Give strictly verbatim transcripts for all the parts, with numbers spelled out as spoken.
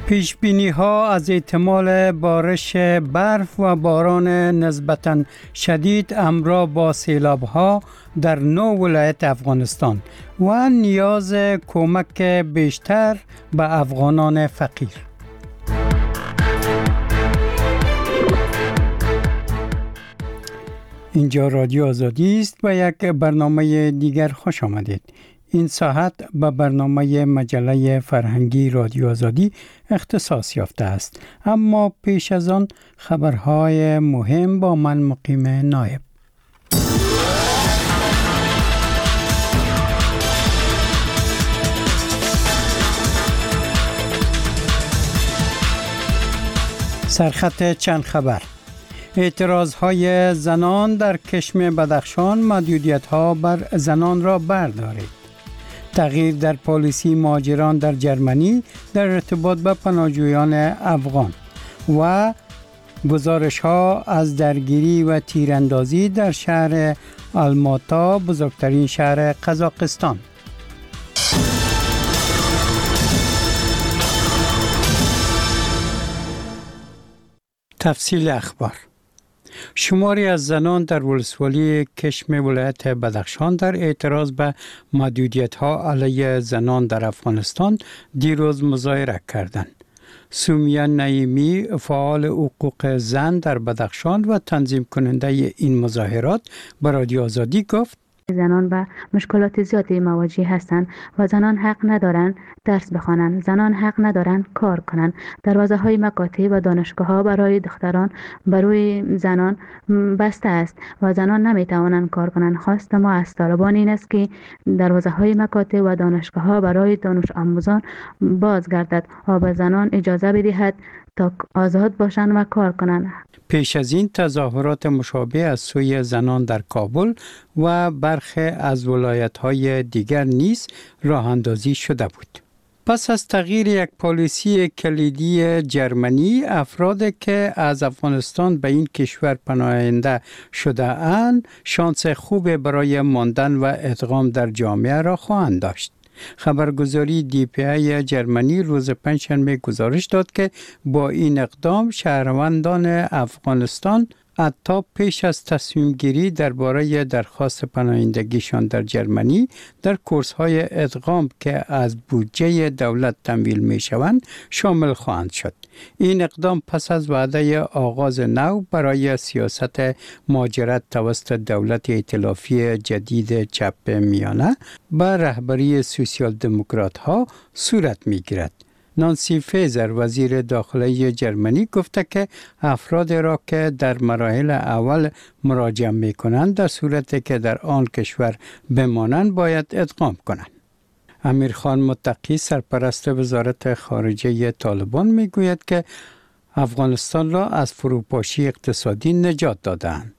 پیش بینی ها از احتمال بارش برف و باران نسبتاً شدید همراه با سیلاب ها در نو ولایت افغانستان و نیاز کمک بیشتر به افغانان فقیر. اینجا رادیو آزادی است و یک برنامه دیگر خوش آمدید. این ساعت به برنامه مجله فرهنگی رادیو آزادی اختصاص یافته است. اما پیش از آن خبرهای مهم با من مقیم نایب. سرخط چند خبر. اعتراضهای زنان در کشم بدخشان، محدودیت‌ها بر زنان را بردارید. تغییر در پالیسی مهاجران در جرمنی در ارتباط به پناهجویان افغان و گزارش‌ها از درگیری و تیراندازی در شهر آلماتا، بزرگترین شهر قزاقستان. تفصیل اخبار. شماری از زنان در ولسوالی کشم ولایت بدخشان در اعتراض به محدودیت‌ها علیه زنان در افغانستان دیروز مظاهره کردند. سومیا نعیمی، فعال حقوق زن در بدخشان و تنظیم کننده این مظاهرات، به رادیو آزادی گفت: زنان به مشکلات زیادی مواجه هستند و زنان حق ندارند درس بخوانند، زنان حق ندارند کار کنند. دروازه های مکاتب و دانشگاه ها برای دختران برای زنان بسته است و زنان نمی توانند کار کنند. خواست ما از طالبان این است که دروازه های مکاتب و دانشگاه ها برای دانش آموزان باز گردد و به زنان اجازه بدهد تا آزاد باشند و کار کنند. پیش از این تظاهرات مشابه از سوی زنان در کابل و برخی از ولایت‌های دیگر نیز راه اندازی شده بود. پس از تغییر یک پالیسی کلیدی جرمنی، افرادی که از افغانستان به این کشور پناهنده شده اند، شانس خوب برای ماندن و ادغام در جامعه را خواهند داشت. خبرگزاری دی پی ای جرمنی روز پنجشنبه گزارش داد که با این اقدام شهروندان افغانستان حتی پیش از تصمیم گیری درباره درخواست پناهندگیشان در جرمنی در کورس‌های ادغام که از بودجه دولت تمویل می‌شوند شامل خواهند شد. این اقدام پس از وعده آغاز نو برای سیاست مهاجرت توسط دولت ائتلافی جدید چپ میانه به رهبری سوسیال دموکرات ها صورت می‌گیرد. نانسی فیزر، وزیر داخلی جرمنی، گفته که افراد را که در مراحل اول مراجعه می کنند در صورتی که در آن کشور بمانند باید ادغام کنند. امیرخان متقی، سرپرست وزارت خارجه طالبان، می گوید که افغانستان را از فروپاشی اقتصادی نجات دادند.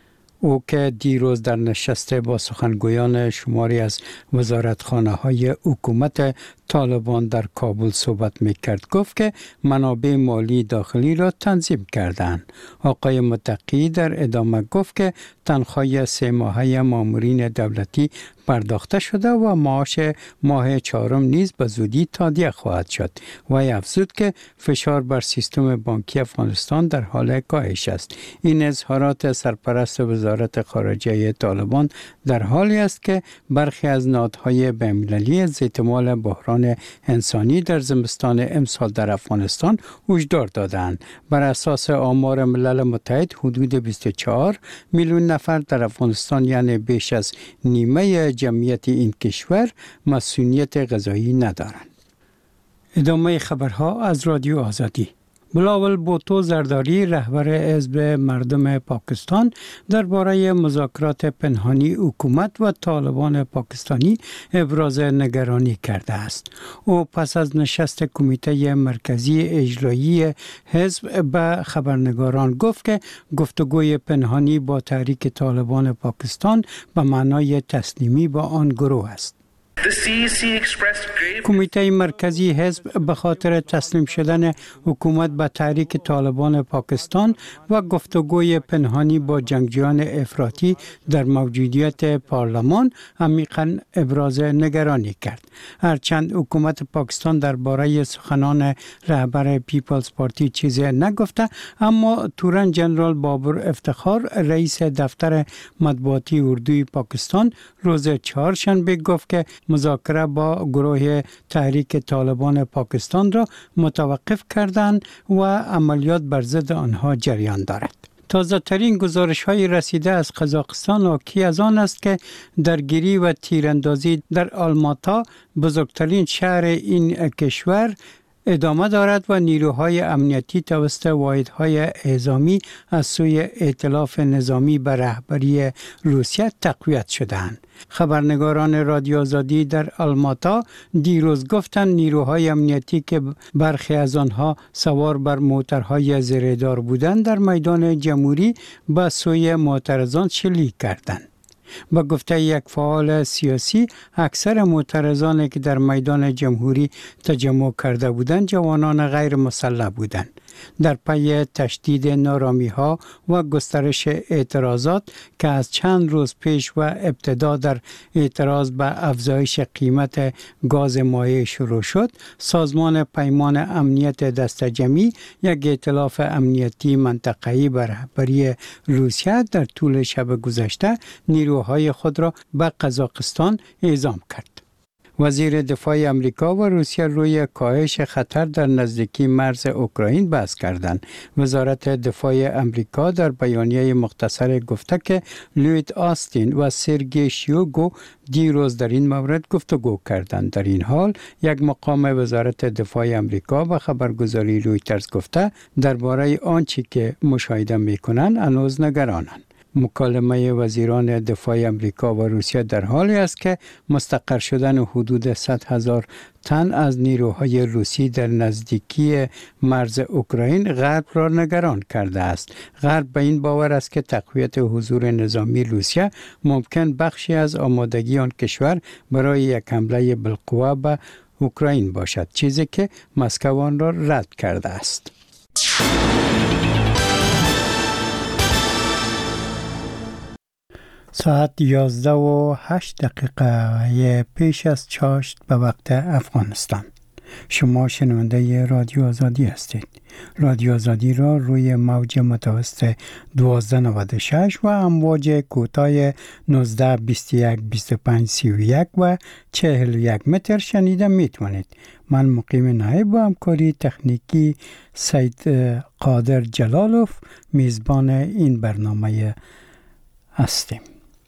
او که دیروز در نشست با سخنگویان شماری از وزارتخانه های حکومت طالبان در کابل صحبت میکرد، گفت که منابع مالی داخلی را تنظیم کردند. آقای متقی در ادامه گفت که تنخواه سه ماهه مامورین دولتی پرداخته شده و معاش ماه چهارم نیز به زودی تادیه خواهد شد. و افزود که فشار بر سیستم بانکی افغانستان در حال کاهش است. این اظهارات سرپرست وزارت خارجه طالبان در حالی است که برخی از نهادهای بین‌المللی از احتمال بحران انسانی در زمستان امسال در افغانستان هشدار دادند. بر اساس آمار ملل متحد حدود بیست و چهار میلیون نفر در افغانستان، یعنی بیش از نیمه جمعیت این کشور، مسئولیت غذایی ندارند. ادامه خبرها از رادیو آزادی. بلاول بوتو زرداری، رهبر حزب مردم پاکستان، درباره مذاکرات پنهانی حکومت و طالبان پاکستانی ابراز نگرانی کرده است. او پس از نشست کمیته مرکزی اجرایی حزب به خبرنگاران گفت که گفتگوی پنهانی با تحریک طالبان پاکستان به معنای تسلیمی با آن گروه است. کمیته مرکزی حزب به خاطر تسلیم شدن حکومت به تحریک طالبان پاکستان و گفتگوی پنهانی با جنگجویان افراطی در موجودیت پارلمان عمیقاً ابراز نگرانی کرد. هرچند حکومت پاکستان درباره سخنان رهبر پیپلز پارتی چیزی نگفته، اما تورن جنرال بابر افتخار رئیس دفتر مطبوعاتی اردوی پاکستان روز چهارشنبه گفت که مذاکره با گروه تحریک طالبان پاکستان را متوقف کردند و عملیات بر ضد آنها جریان دارد. تازه ترین گزارش های رسیده از قزاقستان حاکی از آن است که درگیری و تیراندازی در آلماتا، بزرگترین شهر این کشور، ادامه دارد و نیروهای امنیتی توسط واحدهای اعزامی از سوی ائتلاف نظامی به رهبری روسیه تقویت شدند. خبرنگاران رادیو آزادی در آلماتا دیروز گفتند نیروهای امنیتی که برخی از آنها سوار بر موترهای زیردار بودند در میدان جمهوری به سوی معترضان شلیک کردند. با گفته یک فعال سیاسی، اکثر معترضانی که در میدان جمهوری تجمع کرده بودند جوانان غیر مسلح بودند. در پی تشدید نارامی ها و گسترش اعتراضات که از چند روز پیش و ابتدا در اعتراض به افزایش قیمت گاز مایع شروع شد، سازمان پیمان امنیت دستجمعی، یک ائتلاف امنیتی منطقه‌ای به رهبری روسیه، در طول شب گذشته نیروهای خود را به قزاقستان اعزام کرد. وزیر دفاع امریکا و روسیه روی کاهش خطر در نزدیکی مرز اوکراین بحث کردند. وزارت دفاع امریکا در بیانیه مختصر گفته که لوید آستین و سرگی شویگو دیروز در این مورد گفتگو کردند. در این حال یک مقام وزارت دفاع امریکا به خبرگزاری رویترز گفته درباره آنچه که مشاهده می‌کنند هنوز نگرانند. مکالمه وزیران دفاع امریکا و روسیه در حالی است که مستقر شدن حدود صد هزار تن از نیروهای روسی در نزدیکی مرز اوکراین غرب را نگران کرده است. غرب به این باور است که تقویت حضور نظامی روسیه ممکن بخشی از آمادگی آن کشور برای یک حمله بالقوه به اوکراین باشد، چیزی که مسکو آن را رد کرده است. ساعت یازده و هشت دقیقه پیش از چاشت به وقت افغانستان. شما شنونده رادیو آزادی هستید. رادیو آزادی را روی موج متوسط دوازده نود و شش و امواج کوتاه نوزده بیست و یک بیست و پنج سی و یک و چهل و یک متر شنیده میتونید. من مقیم نایب و همکاری تکنیکی سید قادر جلالوف میزبان این برنامه هستیم.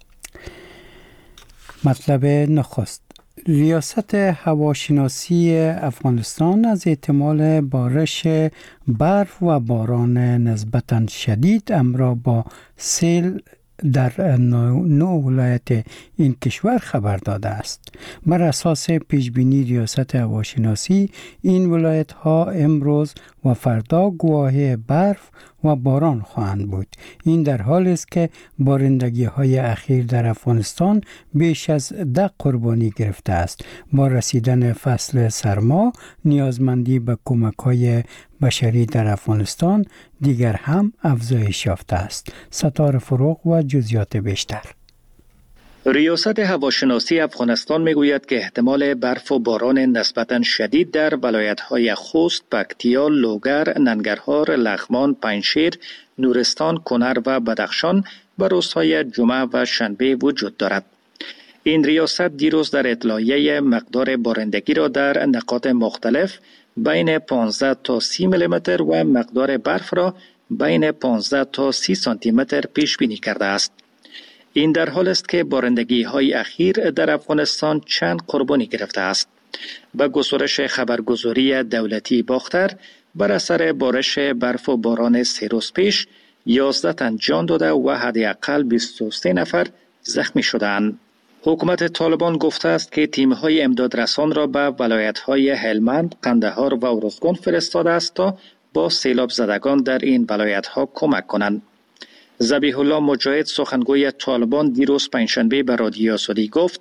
مطلب نخست: ریاست هواشناسی افغانستان از احتمال بارش برف و باران نسبتاً شدید همراه با سیل در نو ولایت این کشور خبر داده است. بر اساس پیشبینی ریاست هواشناسی این ولایت ها امروز و فردا گواهی برف و باران خواهند بود. این در حالی است که بارندگی های اخیر در افغانستان بیش از ده قربانی گرفته است. با رسیدن فصل سرما نیازمندی به کمک های بشری در افغانستان دیگر هم افزایش یافته است. ستاره فروغ و جزئیات بیشتر. ریاست هواشناسی افغانستان میگوید که احتمال برف و باران نسبتاً شدید در ولایت‌های خوست، پکتیا، لوگر، ننگرهار، لغمان، پنجشیر، نورستان، کنر و بدخشان به روزهای جمعه و شنبه وجود دارد. این ریاست دیروز در اطلاعیه مقدار بارندگی را در نقاط مختلف بین پانزده تا سی میلیمتر و مقدار برف را بین پانزده تا سی سانتی متر پیش بینی کرده است. این در حال است که بارندگی های اخیر در افغانستان چند قربانی گرفته است. به گزارش خبرگزاری دولتی باختر، بر اثر بارش برف و باران سه روز پیش یازده تن جان داده و حداقل بیست و سه نفر زخمی شدند. حکومت طالبان گفته است که تیم‌های امدادرسان را به ولایت‌های هلمند، قندهار و ارزگان فرستاده است تا با سیلاب زدگان در این ولایت‌ها کمک کنند. ذبیح الله مجاهد سخنگوی طالبان دیروز پنجشنبه به رادیو آزادی گفت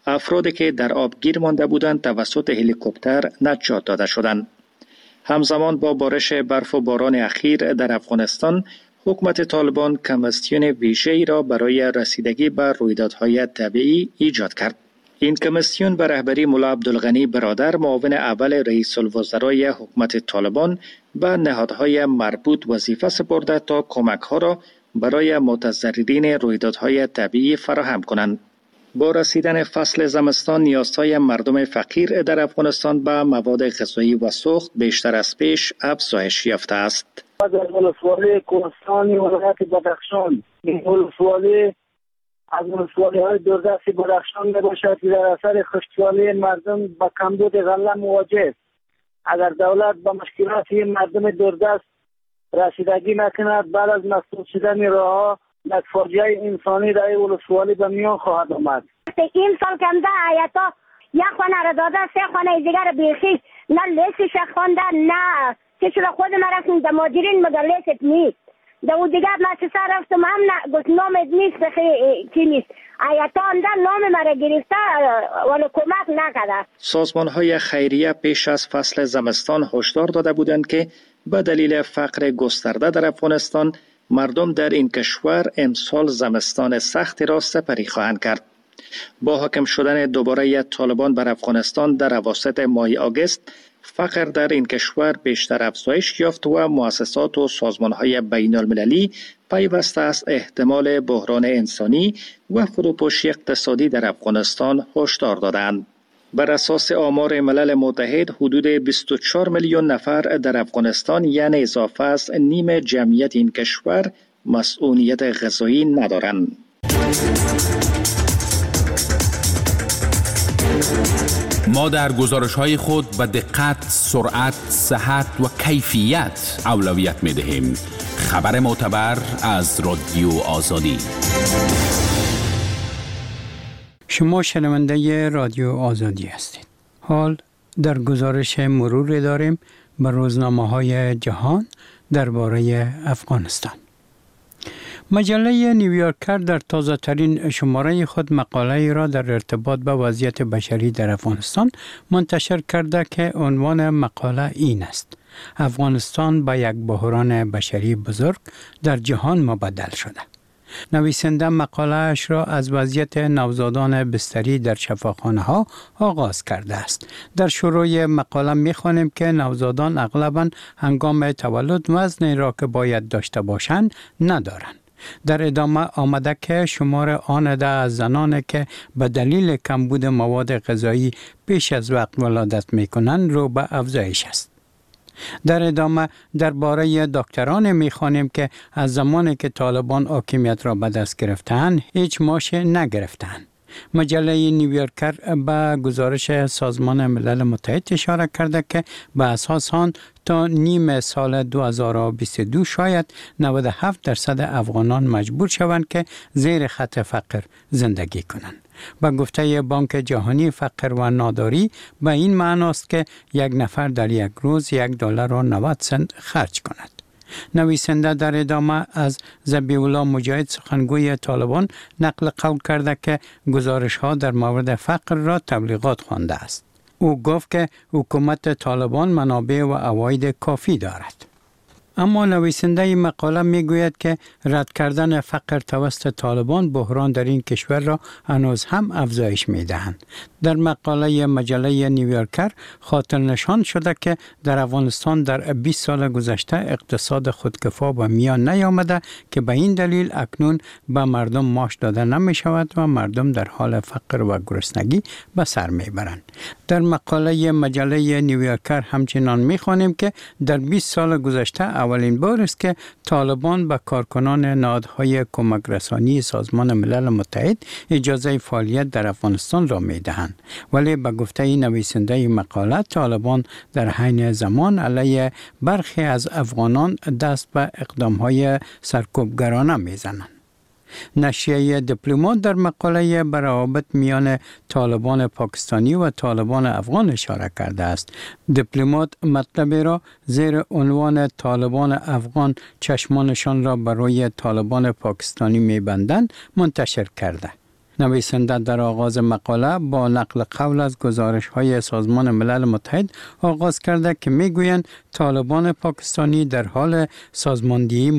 افرادی که در آب گیر مانده بودند توسط هلیکوپتر نجات داده شدند. همزمان با بارش برف و باران اخیر در افغانستان، حکومت طالبان کمیسیون ویژه‌ای را برای رسیدگی به رویدادهای طبیعی ایجاد کرد. این کمیسیون به رهبری ملا عبدالغنی برادر، معاون اول رئیس الوزرای حکومت طالبان، به نهادهای مربوط وظیفه سپرده تا کمک‌ها را برای متضررین رویدادهای طبیعی فراهم کنند. با رسیدن فصل زمستان، نیازهای مردم فقیر در افغانستان به مواد غذایی و سوخت بیشتر از پیش افزایش یافته است. در ولسوالی کوهستان ولایت بدخشان، این ولسوالی از ولسوالی‌های دوردست بدخشان میباشد که در اثر خشکسالی مردم با کمبود غله مواجه است. اگر دولت به مشکلات مردم دوردست رسیدگی نکند، بعد از مسدود شدن راه‌ها یک فاجعه انسانی در این ولسوالی به میان خواهد آمد. این سال کمده آیتا یک خانه را داده، سه خانه دیگر بیخی نه لیسش خوانده، نه چه شده خود ما رفتیم در ماجرین مگر لیست نیست. در اون دیگر ما چه سر رفتم هم نه گفت نامت نیست کی نیست. آیتا انده نام مرا گرفته ولی کمک نکرده. سازمان های خیریه پیش از فصل زمستان هشدار داده بودند که به دلیل فقر گسترده در افغانستان، مردم در این کشور امسال زمستان سختی را سپری خواهند کرد. با حاکم شدن دوباره طالبان بر افغانستان در اواسط ماه آگوست، فقر در این کشور بیشتر افزایش یافت و مؤسسات و سازمان‌های بین المللی پیوسته از احتمال بحران انسانی و فروپاشی اقتصادی در افغانستان هشدار دادند. بر اساس آمار ملل متحد، حدود بیست و چهار میلیون نفر در افغانستان، یعنی اضافه از نیم جمعیت این کشور، مسئولیت غذایی ندارند. ما در گزارش‌های خود به دقت، سرعت، صحت و کیفیت اولویت می‌دهیم. خبر معتبر از رادیو آزادی. شما شنونده رادیو آزادی هستید. حال در گزارش مرور داریم به روزنامه‌های جهان درباره افغانستان. مجله نیویورکر در تازه ترین شماره خود مقاله را در ارتباط به وضعیت بشری در افغانستان منتشر کرده که عنوان مقاله این است: افغانستان به یک بحران بشری بزرگ در جهان مبدل شده. نویسنده مقاله اش را از وضعیت نوزادان بستری در شفاخانه ها آغاز کرده است. در شروع مقاله می خوانیم که نوزادان اغلباً هنگام تولد وزنی را که باید داشته باشند ندارند. در ادامه آمده که شمار آن عده از زنان که به دلیل کمبود مواد غذایی پیش از وقت ولادت می کنند رو به افزایش است. در ادامه درباره دکتران می‌خوانیم که از زمانی که طالبان حاکمیت را به دست گرفتند هیچ معاش نگرفتند. مجله نیویورکر به گزارش سازمان ملل متحد اشاره کرده که به اساس آن تا نیم سال دو هزار و بیست و دو شاید نود و هفت درصد افغانان مجبور شوند که زیر خط فقر زندگی کنند. با گفته بانک جهانی، فقر و ناداری به این معناست که یک نفر در یک روز یک دلار و نود سنت خرج کند. نویسنده در ادامه از ذبیح الله مجاهد، سخنگوی طالبان، نقل قول کرده که گزارش ها در مورد فقر را تبلیغات خوانده است. او گفت که حکومت طالبان منابع و عواید کافی دارد. اما نویسنده مقاله میگوید که رد کردن فقر توسط طالبان بحران در این کشور را هنوز هم افزایش میدهند. در مقاله مجله نیویورکر خاطر نشان شده که در افغانستان در بیست سال گذشته اقتصاد خودکفا به میان نیامده که به این دلیل اکنون به مردم معاش داده نمی شود و مردم در حال فقر و گرسنگی به سر میبرند. در مقاله مجله نیویورکر همچنان میخوانیم که در بیست سال گذشته اولین بار است که طالبان به کارکنان نهادهای کمک رسانی سازمان ملل متحد اجازه فعالیت در افغانستان را میدهند. ولی به گفته نویسنده مقاله، طالبان در حین زمان علیه برخی از افغانان دست به اقدامهای سرکوبگرانه میزنند. نشریه دیپلمات در مقاله به روابط میان طالبان پاکستانی و طالبان افغان اشاره کرده است. دیپلمات مطلبی را زیر عنوان طالبان افغان چشمانشان را بر روی طالبان پاکستانی میبندند منتشر کرده. نویسنده در آغاز مقاله با نقل قول از گزارش های سازمان ملل متحد آغاز کرده که میگویند طالبان پاکستانی در حال سازماندهی